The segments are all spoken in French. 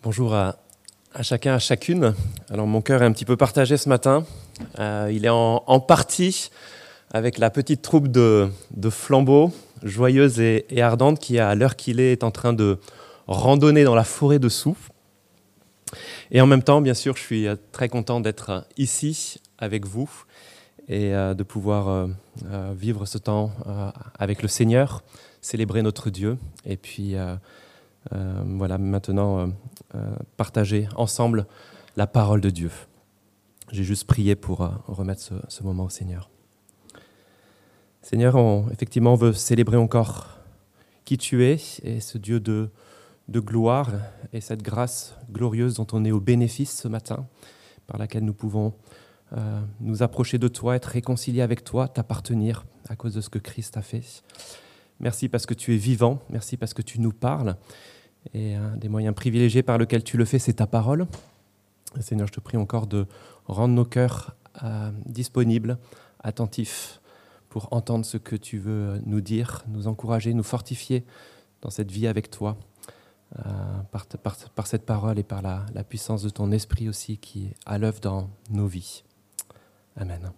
Bonjour à chacun, à chacune. Alors mon cœur est un petit peu partagé ce matin. Il est en partie avec la petite troupe de flambeaux, joyeuse et ardente, qui à l'heure qu'il est en train de randonner dans la forêt de Soux. Et en même temps, bien sûr, je suis très content d'être ici avec vous et de pouvoir vivre ce temps avec le Seigneur, célébrer notre Dieu et puis voilà, maintenant partager ensemble la parole de Dieu. J'ai juste prié pour remettre ce moment au Seigneur. Seigneur, effectivement, on veut célébrer encore qui tu es et ce Dieu de gloire et cette grâce glorieuse dont on est au bénéfice ce matin, par laquelle nous pouvons nous approcher de toi, être réconciliés avec toi, t'appartenir à cause de ce que Christ a fait. Merci parce que tu es vivant, merci parce que tu nous parles. Et un des moyens privilégiés par lesquels tu le fais, c'est ta parole. Seigneur, je te prie encore de rendre nos cœurs disponibles, attentifs, pour entendre ce que tu veux nous dire, nous encourager, nous fortifier dans cette vie avec toi, par cette parole et par la puissance de ton esprit aussi qui est à l'œuvre dans nos vies. Amen.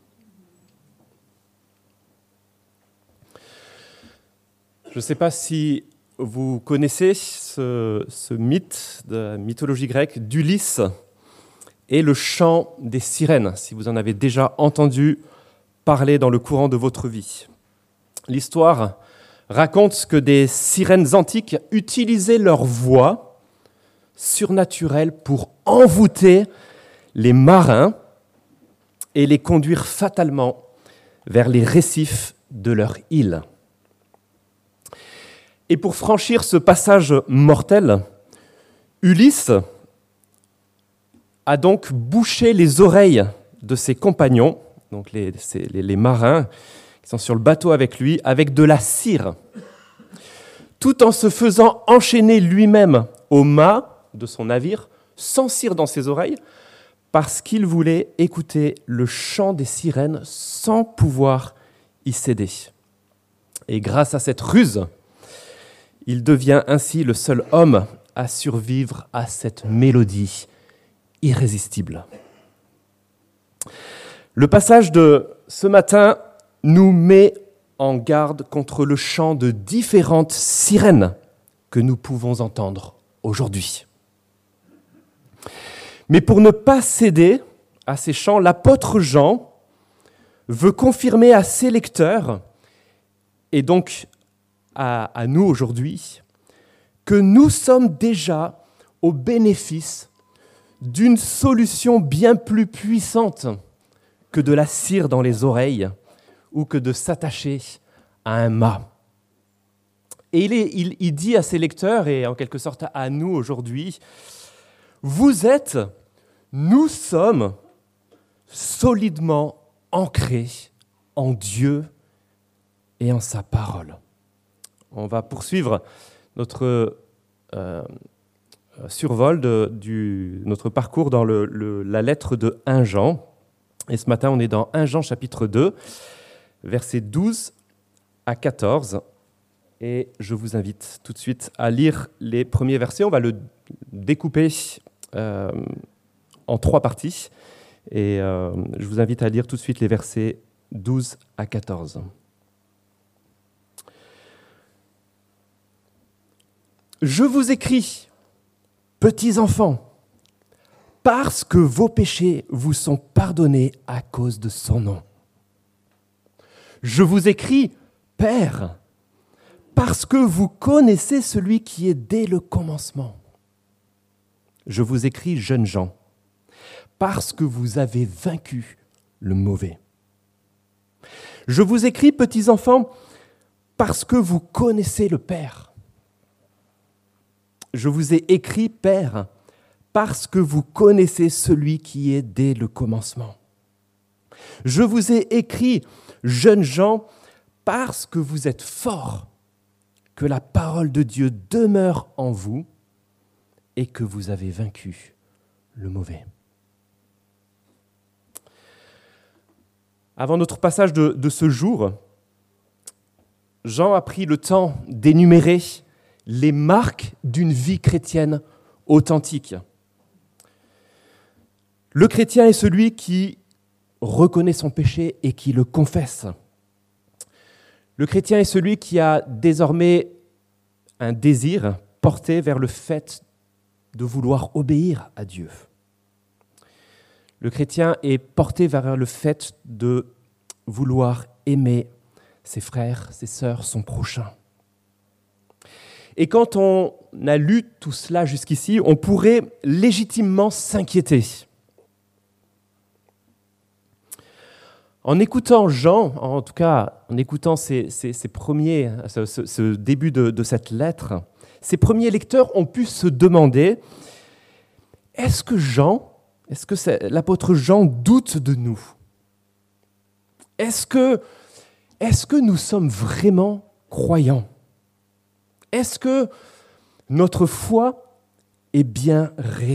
Je ne sais pas si vous connaissez ce mythe de la mythologie grecque d'Ulysse et le chant des sirènes, si vous en avez déjà entendu parler dans le courant de votre vie. L'histoire raconte que des sirènes antiques utilisaient leur voix surnaturelle pour envoûter les marins et les conduire fatalement vers les récifs de leur île. Et pour franchir ce passage mortel, Ulysse a donc bouché les oreilles de ses compagnons, donc les marins qui sont sur le bateau avec lui, avec de la cire, tout en se faisant enchaîner lui-même au mât de son navire, sans cire dans ses oreilles, parce qu'il voulait écouter le chant des sirènes sans pouvoir y céder. Et grâce à cette ruse, il devient ainsi le seul homme à survivre à cette mélodie irrésistible. Le passage de ce matin nous met en garde contre le chant de différentes sirènes que nous pouvons entendre aujourd'hui. Mais pour ne pas céder à ces chants, l'apôtre Jean veut confirmer à ses lecteurs, et donc à nous aujourd'hui, que nous sommes déjà au bénéfice d'une solution bien plus puissante que de la cire dans les oreilles ou que de s'attacher à un mât. Et il dit à ses lecteurs, et en quelque sorte à nous aujourd'hui, nous sommes solidement ancrés en Dieu et en sa parole. On va poursuivre notre survol de notre parcours dans la lettre de 1 Jean. Et ce matin, on est dans 1 Jean chapitre 2, versets 12 à 14. Et je vous invite tout de suite à lire les premiers versets. On va le découper en 3 parties. Et je vous invite à lire tout de suite les versets 12 à 14. Je vous écris, petits enfants, parce que vos péchés vous sont pardonnés à cause de son nom. Je vous écris, Père, parce que vous connaissez celui qui est dès le commencement. Je vous écris, jeunes gens, parce que vous avez vaincu le mauvais. Je vous écris, petits enfants, parce que vous connaissez le Père. Je vous ai écrit, Père, parce que vous connaissez celui qui est dès le commencement. Je vous ai écrit, jeunes gens, parce que vous êtes forts, que la parole de Dieu demeure en vous et que vous avez vaincu le mauvais. Avant notre passage de ce jour, Jean a pris le temps d'énumérer les marques d'une vie chrétienne authentique. Le chrétien est celui qui reconnaît son péché et qui le confesse. Le chrétien est celui qui a désormais un désir porté vers le fait de vouloir obéir à Dieu. Le chrétien est porté vers le fait de vouloir aimer ses frères, ses sœurs, son prochain. Et quand on a lu tout cela jusqu'ici, on pourrait légitimement s'inquiéter. En écoutant Jean, en tout cas en écoutant ce début de cette lettre, ces premiers lecteurs ont pu se demander, est-ce que l'apôtre Jean doute de nous ? Est-ce que nous sommes vraiment croyants ? Est-ce que notre foi est bien réelle ?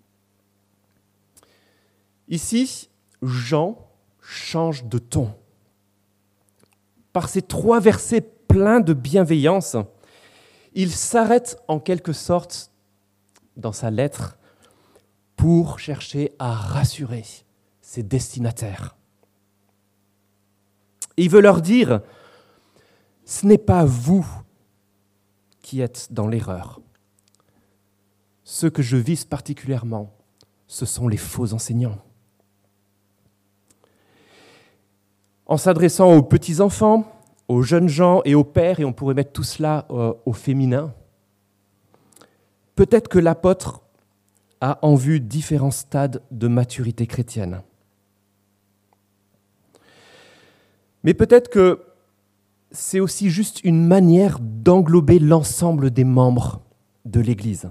Ici, Jean change de ton. Par ces 3 versets pleins de bienveillance, il s'arrête en quelque sorte dans sa lettre pour chercher à rassurer ses destinataires. Et il veut leur dire, ce n'est pas vous qui êtes dans l'erreur. Ceux que je vise particulièrement, ce sont les faux enseignants. En s'adressant aux petits-enfants, aux jeunes gens et aux pères, et on pourrait mettre tout cela au féminin, peut-être que l'apôtre a en vue différents stades de maturité chrétienne. Mais peut-être que c'est aussi juste une manière d'englober l'ensemble des membres de l'Église.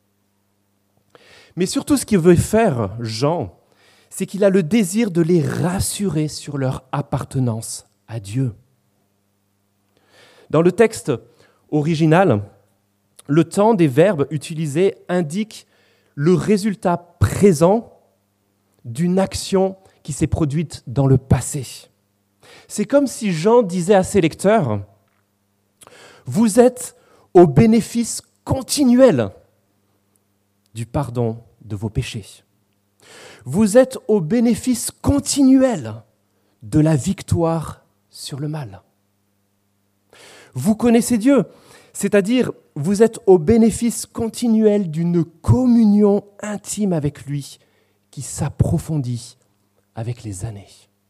Mais surtout, ce qu'il veut faire, Jean, c'est qu'il a le désir de les rassurer sur leur appartenance à Dieu. Dans le texte original, le temps des verbes utilisés indique le résultat présent d'une action qui s'est produite dans le passé. C'est comme si Jean disait à ses lecteurs, « Vous êtes au bénéfice continuel du pardon de vos péchés. Vous êtes au bénéfice continuel de la victoire sur le mal. Vous connaissez Dieu, c'est-à-dire vous êtes au bénéfice continuel d'une communion intime avec lui qui s'approfondit avec les années.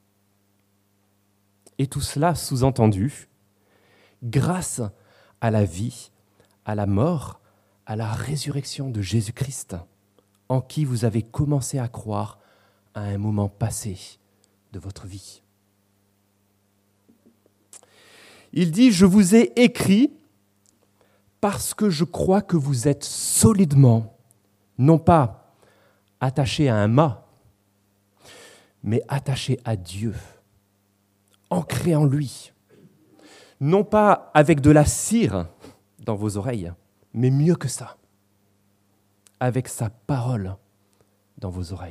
Et tout cela sous-entendu, grâce à la vie, à la mort, à la résurrection de Jésus-Christ, en qui vous avez commencé à croire à un moment passé de votre vie. Il dit « Je vous ai écrit parce que je crois que vous êtes solidement, non pas attachés à un mât, mais attachés à Dieu, ancrés en lui, non pas avec de la cire dans vos oreilles, mais mieux que ça, avec sa parole dans vos oreilles. »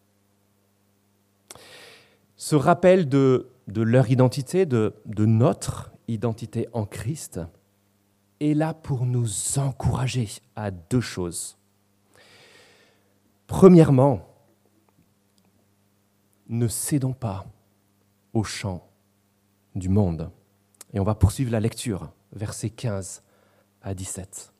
Ce rappel de leur identité, de notre identité en Christ, est là pour nous encourager à 2 choses. Premièrement, ne cédons pas au chant du monde. Et on va poursuivre la lecture, versets 15 à 17.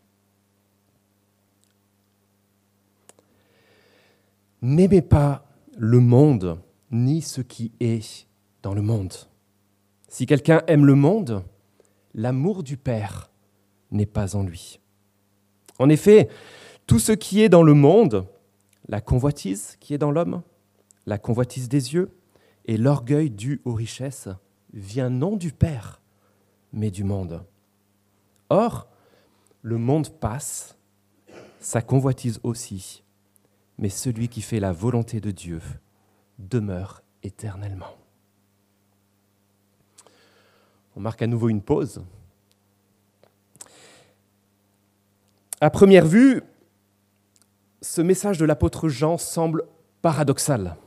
N'aimez pas le monde, ni ce qui est dans le monde. Si quelqu'un aime le monde, l'amour du Père n'est pas en lui. En effet, tout ce qui est dans le monde, la convoitise qui est dans l'homme, la convoitise des yeux et l'orgueil dû aux richesses, vient non du Père, mais du monde. Or, le monde passe, sa convoitise aussi, mais celui qui fait la volonté de Dieu demeure éternellement. On marque à nouveau une pause. À première vue, ce message de l'apôtre Jean semble paradoxal.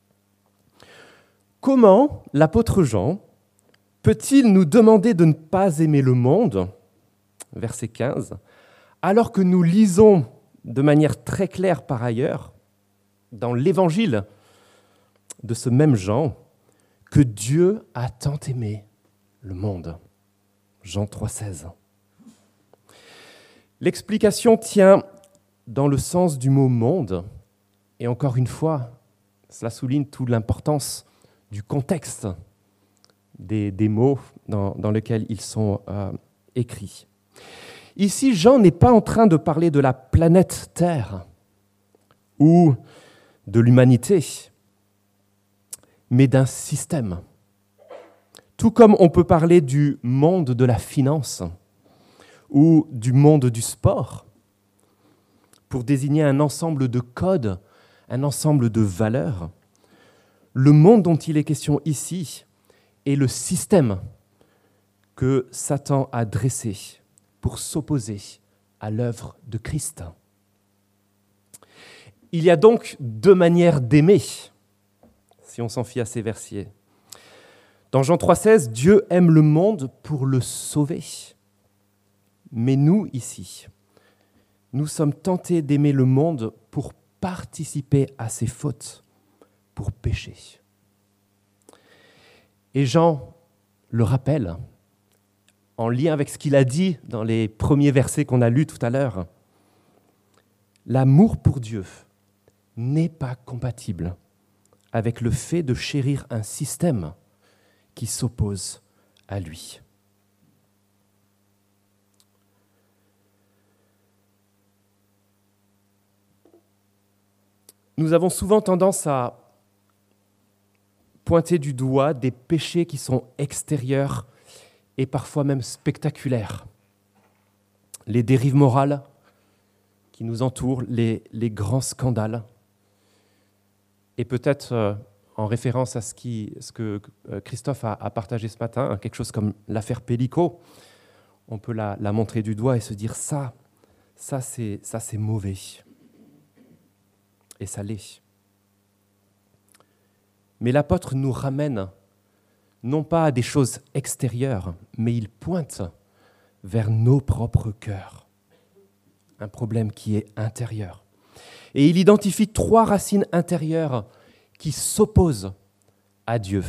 Comment l'apôtre Jean peut-il nous demander de ne pas aimer le monde, verset 15, alors que nous lisons de manière très claire par ailleurs, dans l'évangile de ce même Jean, que Dieu a tant aimé le monde. Jean 3,16. L'explication tient dans le sens du mot « monde », et encore une fois, cela souligne toute l'importance du contexte des mots dans lesquels ils sont écrits. Ici, Jean n'est pas en train de parler de la planète Terre ou de l'humanité, mais d'un système. Tout comme on peut parler du monde de la finance ou du monde du sport pour désigner un ensemble de codes, un ensemble de valeurs, le monde dont il est question ici est le système que Satan a dressé pour s'opposer à l'œuvre de Christ. Il y a donc deux manières d'aimer, si on s'en fie à ces versets. Dans Jean 3,16, Dieu aime le monde pour le sauver. Mais nous, ici, nous sommes tentés d'aimer le monde pour participer à ses fautes, pour pécher. Et Jean le rappelle, en lien avec ce qu'il a dit dans les premiers versets qu'on a lus tout à l'heure, l'amour pour Dieu n'est pas compatible avec le fait de chérir un système qui s'oppose à lui. Nous avons souvent tendance à pointer du doigt des péchés qui sont extérieurs et parfois même spectaculaires. Les dérives morales qui nous entourent, les grands scandales. Et peut-être en référence à ce que Christophe a partagé ce matin, quelque chose comme l'affaire Pellico, on peut la montrer du doigt et se dire ça c'est mauvais. Et ça l'est. Mais l'apôtre nous ramène non pas à des choses extérieures, mais il pointe vers nos propres cœurs. Un problème qui est intérieur. Et il identifie 3 racines intérieures qui s'opposent à Dieu.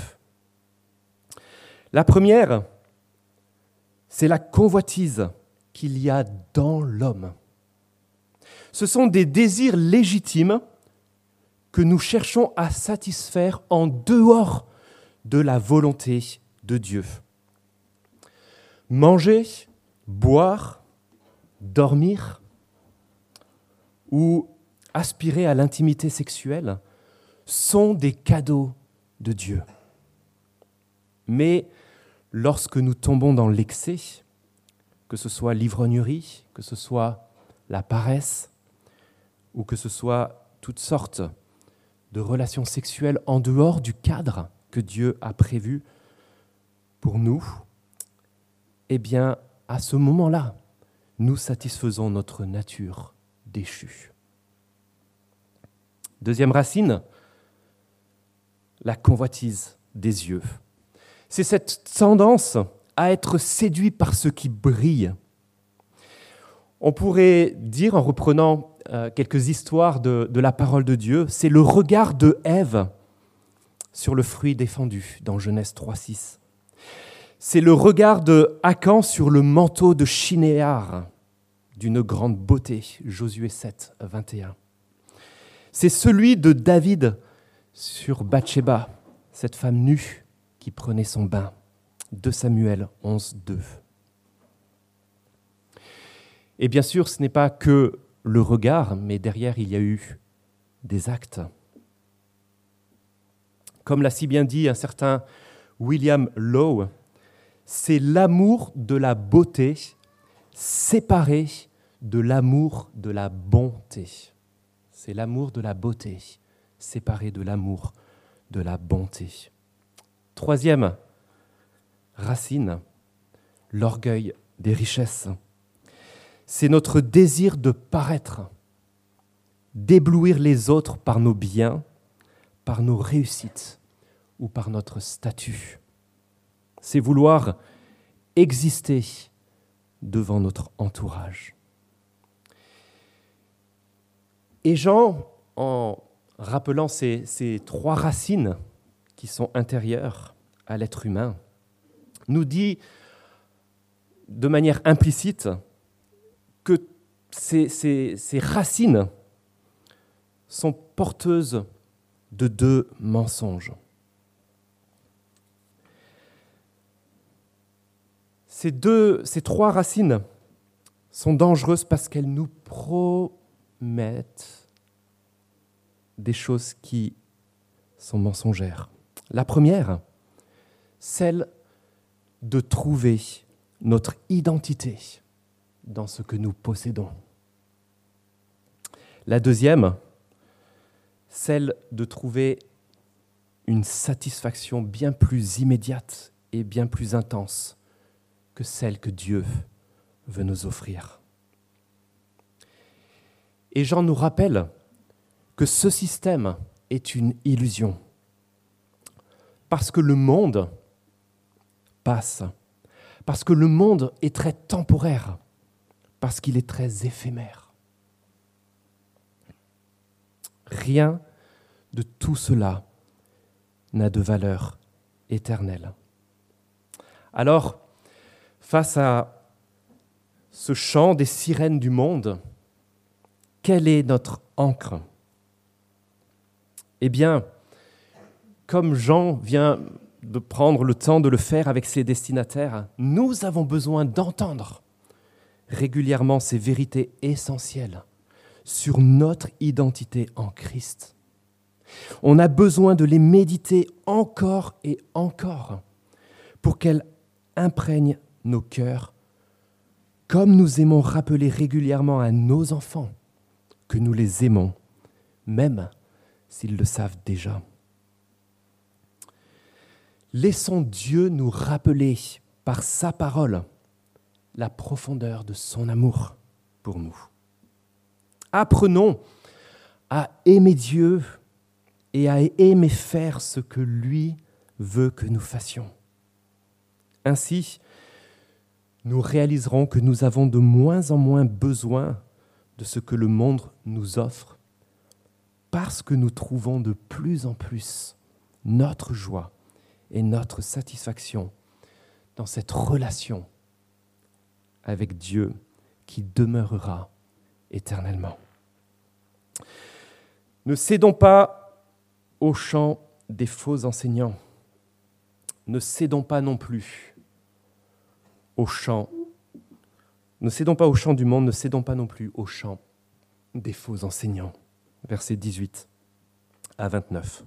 La première, c'est la convoitise qu'il y a dans l'homme. Ce sont des désirs légitimes que nous cherchons à satisfaire en dehors de la volonté de Dieu. Manger, boire, dormir ou aspirer à l'intimité sexuelle sont des cadeaux de Dieu. Mais lorsque nous tombons dans l'excès, que ce soit l'ivrognerie, que ce soit la paresse, ou que ce soit toutes sortes de relations sexuelles en dehors du cadre que Dieu a prévu pour nous, eh bien, à ce moment-là, nous satisfaisons notre nature déchue. Deuxième racine, la convoitise des yeux. C'est cette tendance à être séduit par ce qui brille. On pourrait dire, en reprenant quelques histoires de la parole de Dieu, c'est le regard de Ève sur le fruit défendu dans Genèse 3,6. C'est le regard de Acan sur le manteau de Shinéar, d'une grande beauté, Josué 7, 21. C'est celui de David sur Bathsheba, cette femme nue qui prenait son bain, 2 Samuel 11, 2. Et bien sûr, ce n'est pas que le regard, mais derrière, il y a eu des actes. Comme l'a si bien dit un certain William Lowe, c'est l'amour de la beauté séparé de l'amour de la bonté. C'est l'amour de la beauté séparé de l'amour de la bonté. Troisième racine, l'orgueil des richesses. C'est notre désir de paraître, d'éblouir les autres par nos biens, par nos réussites ou par notre statut. C'est vouloir exister devant notre entourage. Et Jean, en rappelant ces trois racines qui sont intérieures à l'être humain, nous dit de manière implicite que ces racines sont porteuses de deux mensonges. Ces trois racines sont dangereuses parce qu'elles nous promettent des choses qui sont mensongères. La première, celle de trouver notre identité dans ce que nous possédons. La deuxième, celle de trouver une satisfaction bien plus immédiate et bien plus intense que celle que Dieu veut nous offrir. Et Jean nous rappelle que ce système est une illusion, parce que le monde passe, parce que le monde est très temporaire, parce qu'il est très éphémère. Rien de tout cela n'a de valeur éternelle. Alors, face à ce chant des sirènes du monde, quelle est notre ancre ? Eh bien, comme Jean vient de prendre le temps de le faire avec ses destinataires, nous avons besoin d'entendre régulièrement ces vérités essentielles sur notre identité en Christ. On a besoin de les méditer encore et encore pour qu'elles imprègnent nos cœurs, comme nous aimons rappeler régulièrement à nos enfants que nous les aimons, même s'ils le savent déjà. Laissons Dieu nous rappeler par sa parole la profondeur de son amour pour nous. Apprenons à aimer Dieu et à aimer faire ce que lui veut que nous fassions. Ainsi, nous réaliserons que nous avons de moins en moins besoin de ce que le monde nous offre, parce que nous trouvons de plus en plus notre joie et notre satisfaction dans cette relation avec Dieu qui demeurera éternellement. Ne cédons pas au chant des faux enseignants. Ne cédons pas non plus au chant. Ne cédons pas au chant du monde, ne cédons pas non plus au chant des faux enseignants. Versets 18 à 29.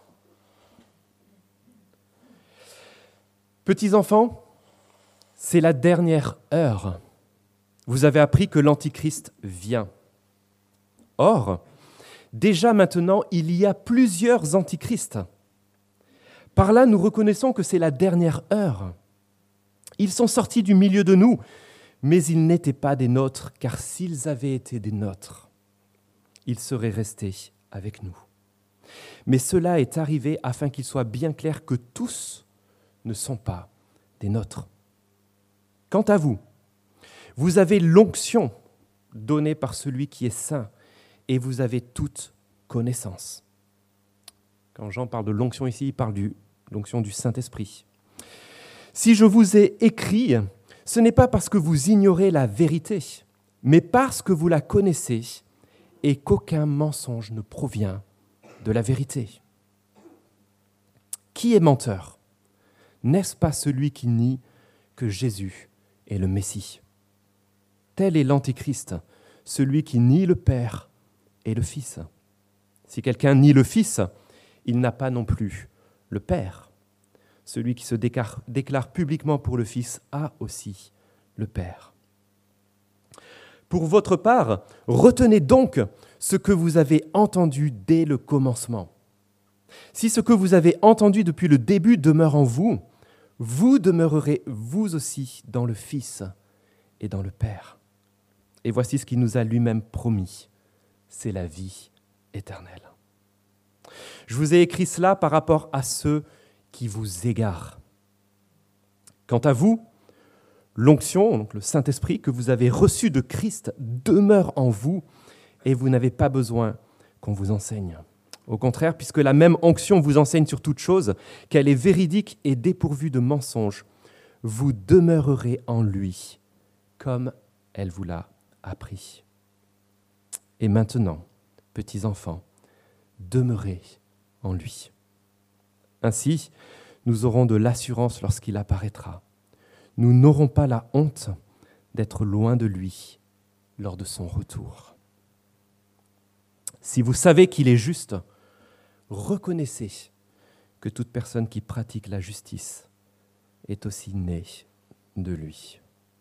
Petits enfants, c'est la dernière heure. Vous avez appris que l'Antichrist vient. Or, déjà maintenant, il y a plusieurs antichrists. Par là, nous reconnaissons que c'est la dernière heure. Ils sont sortis du milieu de nous, mais ils n'étaient pas des nôtres, car s'ils avaient été des nôtres, ils seraient restés avec nous. Mais cela est arrivé afin qu'il soit bien clair que tous ne sont pas des nôtres. Quant à vous, vous avez l'onction donnée par celui qui est saint et vous avez toute connaissance. Quand Jean parle de l'onction ici, il parle de l'onction du Saint-Esprit. Si je vous ai écrit, ce n'est pas parce que vous ignorez la vérité, mais parce que vous la connaissez et qu'aucun mensonge ne provient de la vérité. Qui est menteur ? N'est-ce pas celui qui nie que Jésus est le Messie ? Tel est l'Antichrist, celui qui nie le Père et le Fils. Si quelqu'un nie le Fils, il n'a pas non plus le Père. Celui qui se déclare publiquement pour le Fils a aussi le Père. Pour votre part, retenez donc ce que vous avez entendu dès le commencement. Si ce que vous avez entendu depuis le début demeure en vous, vous demeurerez vous aussi dans le Fils et dans le Père. Et voici ce qu'il nous a lui-même promis, c'est la vie éternelle. Je vous ai écrit cela par rapport à ceux qui vous égarent. Quant à vous, l'onction, donc le Saint-Esprit que vous avez reçu de Christ demeure en vous et vous n'avez pas besoin qu'on vous enseigne. Au contraire, puisque la même onction vous enseigne sur toute chose, qu'elle est véridique et dépourvue de mensonges, vous demeurerez en lui, comme elle vous l'a appris. Et maintenant, petits enfants, demeurez en lui. Ainsi, nous aurons de l'assurance lorsqu'il apparaîtra. Nous n'aurons pas la honte d'être loin de lui lors de son retour. Si vous savez qu'il est juste, reconnaissez que toute personne qui pratique la justice est aussi née de lui.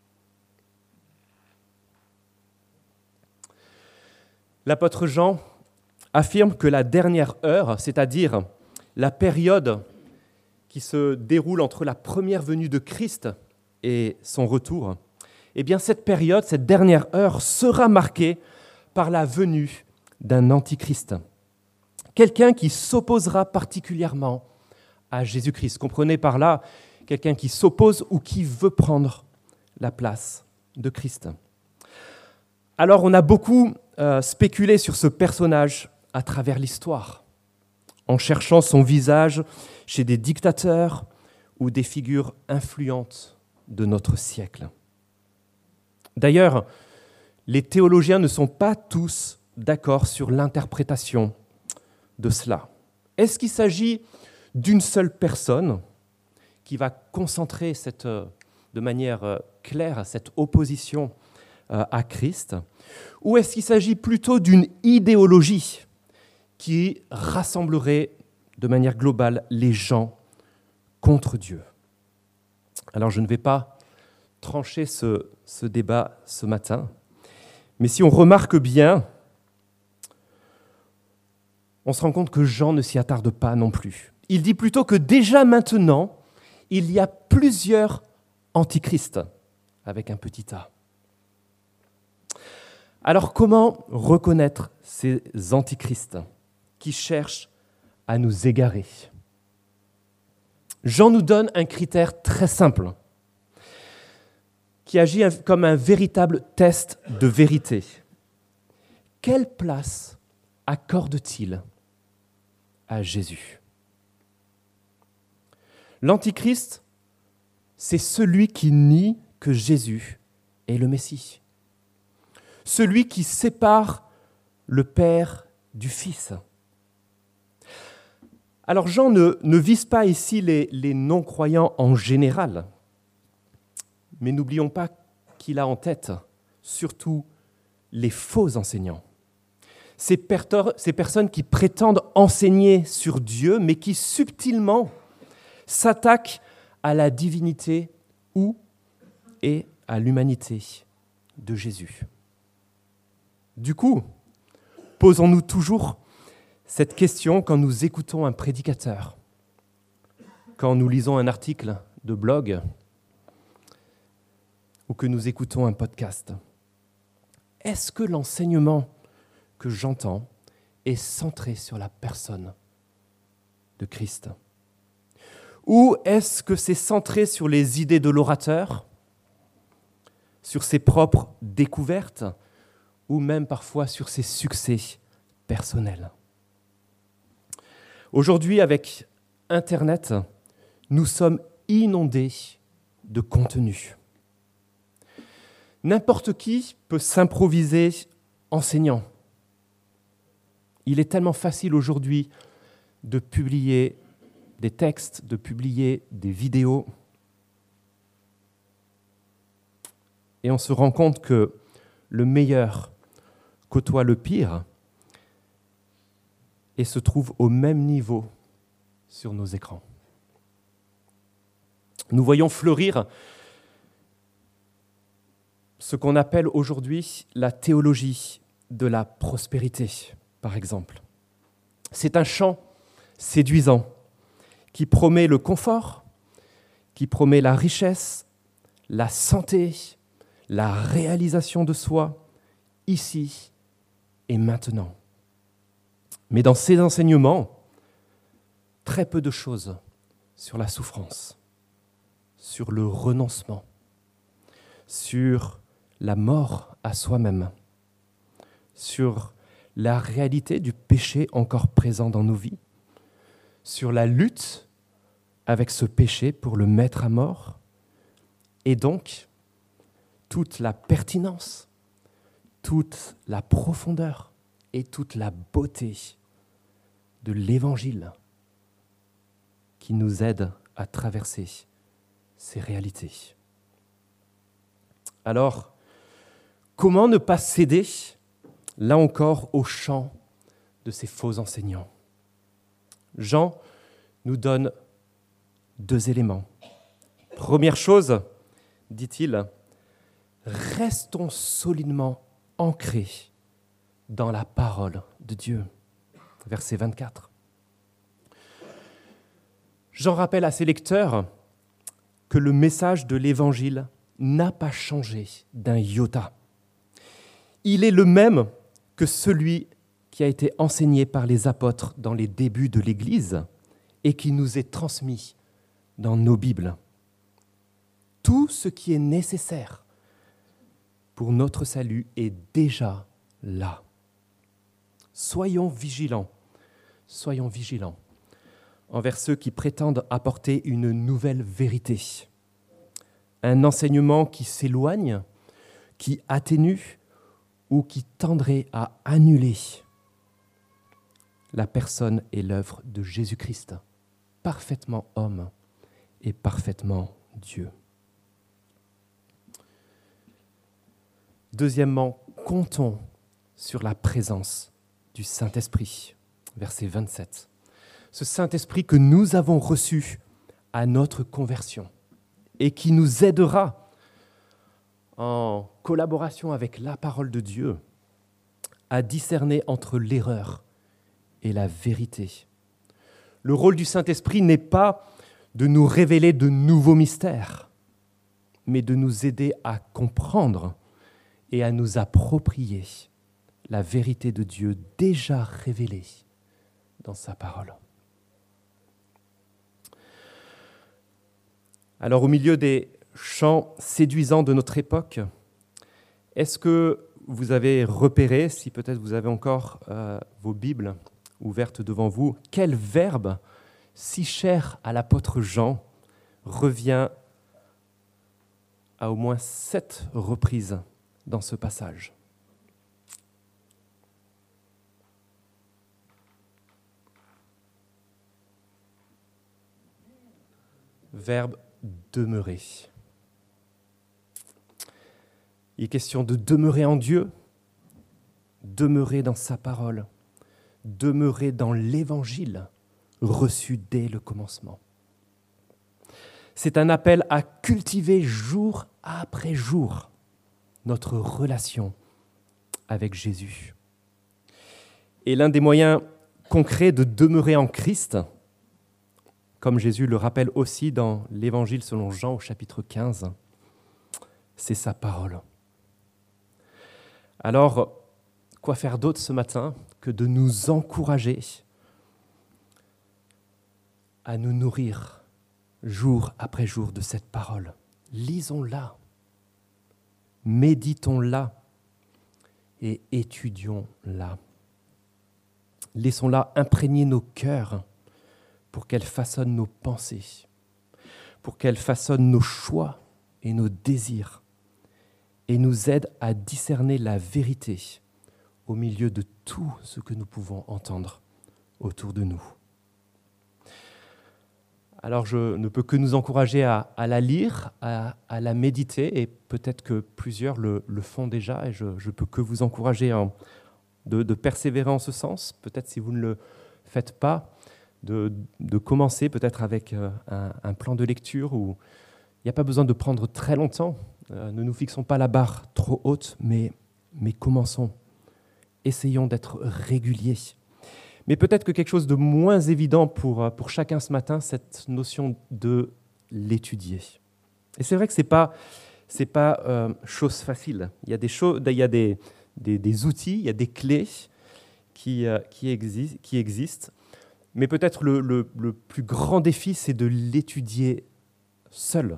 L'apôtre Jean affirme que la dernière heure, c'est-à-dire la période qui se déroule entre la première venue de Christ et son retour, eh bien cette période, cette dernière heure sera marquée par la venue d'un antichrist. Quelqu'un qui s'opposera particulièrement à Jésus-Christ. Comprenez par là quelqu'un qui s'oppose ou qui veut prendre la place de Christ. Alors on a beaucoup spéculé sur ce personnage à travers l'histoire, en cherchant son visage chez des dictateurs ou des figures influentes de notre siècle. D'ailleurs, les théologiens ne sont pas tous d'accord sur l'interprétation de cela. Est-ce qu'il s'agit d'une seule personne qui va concentrer de manière claire cette opposition à Christ, ou est-ce qu'il s'agit plutôt d'une idéologie qui rassemblerait de manière globale les gens contre Dieu? Alors je ne vais pas trancher ce débat ce matin, mais si on remarque bien, on se rend compte que Jean ne s'y attarde pas non plus. Il dit plutôt que déjà maintenant, il y a plusieurs antichrists, avec un petit a. Alors comment reconnaître ces antichrists qui cherchent à nous égarer? Jean nous donne un critère très simple, qui agit comme un véritable test de vérité. Quelle place accorde-t-il à Jésus? L'antichrist, c'est celui qui nie que Jésus est le Messie. Celui qui sépare le Père du Fils. Alors Jean ne vise pas ici les non-croyants en général, mais n'oublions pas qu'il a en tête surtout les faux enseignants. Ces personnes qui prétendent enseigner sur Dieu, mais qui subtilement s'attaquent à la divinité et à l'humanité de Jésus. Du coup, posons-nous toujours cette question quand nous écoutons un prédicateur, quand nous lisons un article de blog ou que nous écoutons un podcast. Est-ce que l'enseignement que j'entends est centré sur la personne de Christ? Ou est-ce que c'est centré sur les idées de l'orateur, sur ses propres découvertes, ou même parfois sur ses succès personnels? Aujourd'hui, avec Internet, nous sommes inondés de contenu. N'importe qui peut s'improviser enseignant. Il est tellement facile aujourd'hui de publier des textes, de publier des vidéos. Et on se rend compte que le meilleur côtoie le pire et se trouve au même niveau sur nos écrans. Nous voyons fleurir ce qu'on appelle aujourd'hui la théologie de la prospérité, par exemple. C'est un chant séduisant qui promet le confort, qui promet la richesse, la santé, la réalisation de soi, ici et maintenant. Mais dans ces enseignements, très peu de choses sur la souffrance, sur le renoncement, sur la mort à soi-même, sur la réalité du péché encore présent dans nos vies, sur la lutte avec ce péché pour le mettre à mort, et donc toute la pertinence, toute la profondeur et toute la beauté de l'Évangile qui nous aide à traverser ces réalités. Alors, comment ne pas céder, là encore, au chant de ces faux enseignants ? Jean nous donne 2 éléments. Première chose, dit-il, restons solidement ancrés dans la parole de Dieu. Verset 24. Jean rappelle à ses lecteurs que le message de l'Évangile n'a pas changé d'un iota. Il est le même que celui qui a été enseigné par les apôtres dans les débuts de l'Église et qui nous est transmis dans nos Bibles. Tout ce qui est nécessaire pour notre salut est déjà là. Soyons vigilants envers ceux qui prétendent apporter une nouvelle vérité, un enseignement qui s'éloigne, qui atténue ou qui tendrait à annuler la personne et l'œuvre de Jésus-Christ, parfaitement homme et parfaitement Dieu. Deuxièmement, comptons sur la présence du Saint-Esprit. Verset 27. Ce Saint-Esprit que nous avons reçu à notre conversion et qui nous aidera en collaboration avec la parole de Dieu à discerner entre l'erreur et la vérité. Le rôle du Saint-Esprit n'est pas de nous révéler de nouveaux mystères, mais de nous aider à comprendre et à nous approprier la vérité de Dieu déjà révélée dans sa parole. Alors, au milieu des chants séduisants de notre époque, est-ce que vous avez repéré, si peut-être vous avez encore vos Bibles ouvertes devant vous, quel verbe si cher à l'apôtre Jean revient à au moins 7 reprises dans ce passage ? Verbe demeurer. Il est question de demeurer en Dieu, demeurer dans sa parole, demeurer dans l'Évangile reçu dès le commencement. C'est un appel à cultiver jour après jour notre relation avec Jésus. Et l'un des moyens concrets de demeurer en Christ, comme Jésus le rappelle aussi dans l'Évangile selon Jean au chapitre 15, c'est sa parole. Alors, quoi faire d'autre ce matin que de nous encourager à nous nourrir jour après jour de cette parole. Lisons-la, méditons-la et étudions-la. Laissons-la imprégner nos cœurs pour qu'elle façonne nos pensées, pour qu'elle façonne nos choix et nos désirs et nous aide à discerner la vérité au milieu de tout ce que nous pouvons entendre autour de nous. Alors je ne peux que nous encourager à la lire, à la méditer, et peut-être que plusieurs le font déjà, et je peux que vous encourager de persévérer en ce sens. Peut-être si vous ne le faites pas, de commencer peut-être avec un plan de lecture où il n'y a pas besoin de prendre très longtemps. Ne nous fixons pas la barre trop haute, mais commençons. Essayons d'être réguliers. Mais peut-être que quelque chose de moins évident pour chacun ce matin, cette notion de l'étudier. Et c'est vrai que c'est pas chose facile. Il y a des outils, il y a des clés qui existent. Mais peut-être le plus grand défi, c'est de l'étudier seul.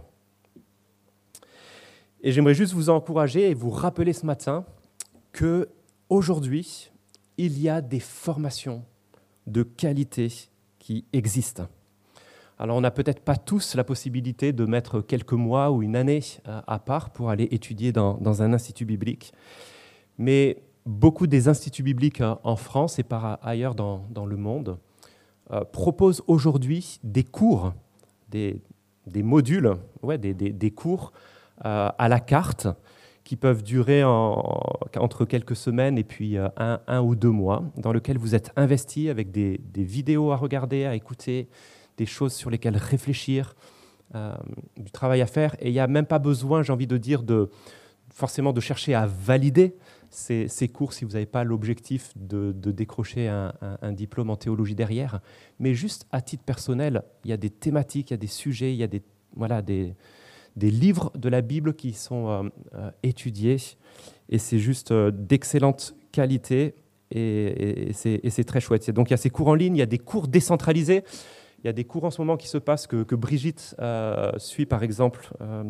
Et j'aimerais juste vous encourager et vous rappeler ce matin que aujourd'hui, il y a des formations de qualité qui existent. Alors, on n'a peut-être pas tous la possibilité de mettre quelques mois ou une année à part pour aller étudier dans un institut biblique, mais beaucoup des instituts bibliques en France et par ailleurs dans le monde proposent aujourd'hui des cours, des modules, des cours à la carte qui peuvent durer entre quelques semaines et puis un ou 2 mois, dans lequel vous êtes investi avec des vidéos à regarder, à écouter, des choses sur lesquelles réfléchir, du travail à faire. Et il n'y a même pas besoin, j'ai envie de dire, forcément de chercher à valider ces cours si vous n'avez pas l'objectif de décrocher un diplôme en théologie derrière. Mais juste à titre personnel, il y a des thématiques, il y a des sujets, il y a des livres de la Bible qui sont étudiés. Et c'est juste d'excellente qualité et c'est très chouette. Donc il y a ces cours en ligne, il y a des cours décentralisés. Il y a des cours en ce moment qui se passent que Brigitte suit, par exemple,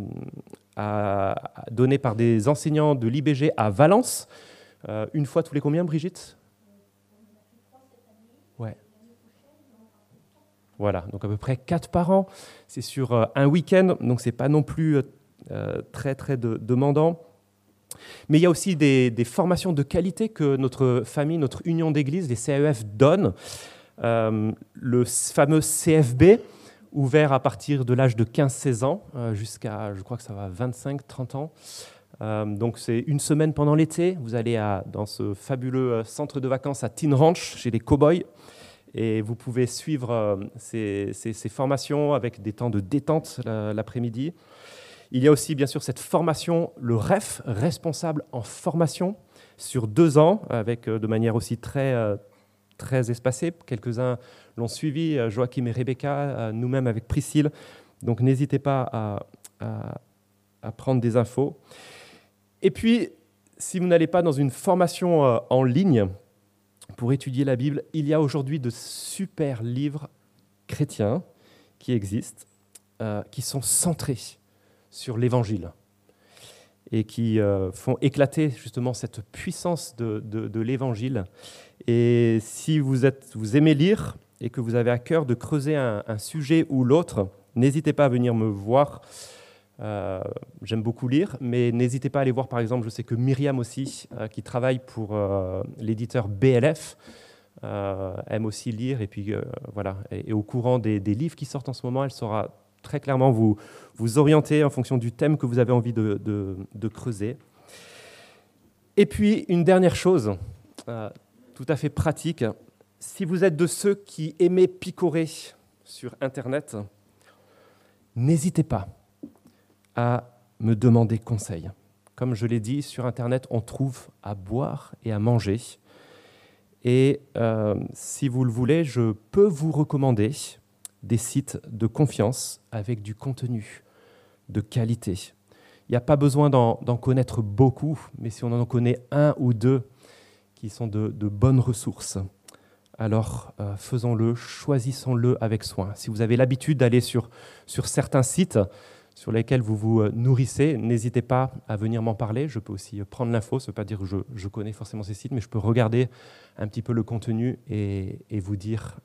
donnés par des enseignants de l'IBG à Valence. Une fois tous les combien, Brigitte? Ouais. Voilà, donc à peu près 4 par an. C'est sur un week-end, donc ce n'est pas non plus très, très demandant. Mais il y a aussi des formations de qualité que notre famille, notre union d'église, les CEF, donne. Le fameux CFB, ouvert à partir de l'âge de 15-16 ans jusqu'à, je crois que ça va, 25-30 ans. Donc c'est une semaine pendant l'été. Vous allez dans ce fabuleux centre de vacances à Tin Ranch, chez les cow-boys, et vous pouvez suivre ces formations avec des temps de détente l'après-midi. Il y a aussi, bien sûr, cette formation, le REF, responsable en formation, sur 2 ans, avec de manière aussi très espacée. Quelques-uns l'ont suivi, Joachim et Rebecca, nous-mêmes avec Priscille. Donc n'hésitez pas à prendre des infos. Et puis, si vous n'allez pas dans une formation en ligne pour étudier la Bible, il y a aujourd'hui de super livres chrétiens qui existent, qui sont centrés sur l'Évangile et qui font éclater justement cette puissance de l'Évangile. Et si vous aimez lire et que vous avez à cœur de creuser un sujet ou l'autre, n'hésitez pas à venir me voir. J'aime beaucoup lire, mais n'hésitez pas à aller voir, par exemple, je sais que Myriam aussi, qui travaille pour l'éditeur BLF, aime aussi lire, et puis voilà, et au courant des livres qui sortent en ce moment, elle saura très clairement vous orienter en fonction du thème que vous avez envie de creuser. Et puis, une dernière chose, tout à fait pratique, si vous êtes de ceux qui aimez picorer sur Internet, n'hésitez pas à me demander conseil. Comme je l'ai dit, sur Internet, on trouve à boire et à manger. Et si vous le voulez, je peux vous recommander des sites de confiance avec du contenu de qualité. Il n'y a pas besoin d'en connaître beaucoup, mais si on en connaît 1 ou 2 qui sont de bonnes ressources, alors faisons-le, choisissons-le avec soin. Si vous avez l'habitude d'aller sur certains sites sur lesquels vous vous nourrissez, n'hésitez pas à venir m'en parler. Je peux aussi prendre l'info, ça ne veut pas dire que je connais forcément ces sites, mais je peux regarder un petit peu le contenu et vous dire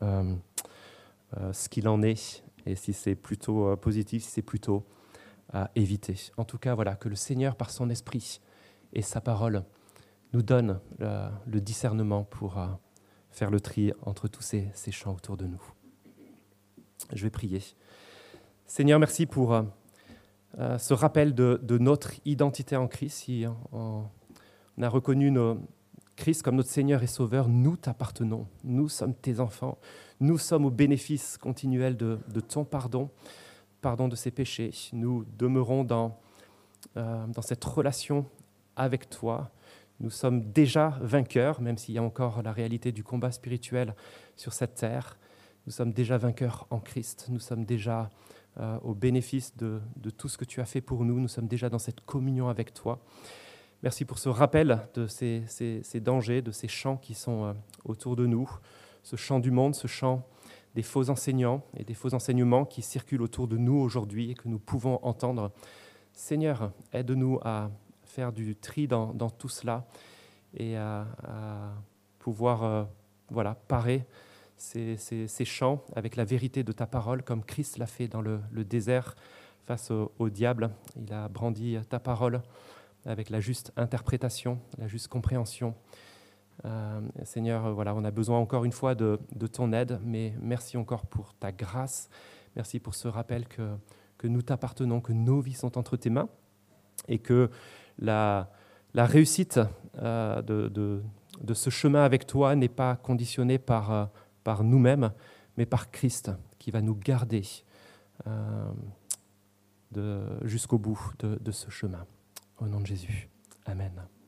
ce qu'il en est, et si c'est plutôt positif, si c'est plutôt à éviter. En tout cas, voilà, que le Seigneur, par son esprit et sa parole, nous donne le discernement pour faire le tri entre tous ces champs autour de nous. Je vais prier. Seigneur, merci pour ce rappel de notre identité en Christ. Si on a reconnu Christ comme notre Seigneur et Sauveur, nous t'appartenons. Nous sommes tes enfants. Nous sommes au bénéfice continuel de ton pardon de ses péchés. Nous demeurons dans cette relation avec toi. Nous sommes déjà vainqueurs, même s'il y a encore la réalité du combat spirituel sur cette terre. Nous sommes déjà vainqueurs en Christ. Nous sommes déjà au bénéfice de tout ce que tu as fait pour nous. Nous sommes déjà dans cette communion avec toi. Merci pour ce rappel de ces dangers, de ces champs qui sont autour de nous, ce champ du monde, ce champ des faux enseignants et des faux enseignements qui circulent autour de nous aujourd'hui et que nous pouvons entendre. Seigneur, aide-nous à faire du tri dans tout cela et à pouvoir parer ces chants avec la vérité de ta parole, comme Christ l'a fait dans le désert face au diable. Il a brandi ta parole avec la juste interprétation, la juste compréhension. Seigneur, on a besoin encore une fois de ton aide, mais merci encore pour ta grâce. Merci pour ce rappel que nous t'appartenons, que nos vies sont entre tes mains et que la réussite de ce chemin avec toi n'est pas conditionnée par nous-mêmes, mais par Christ qui va nous garder jusqu'au bout de ce chemin. Au nom de Jésus. Amen.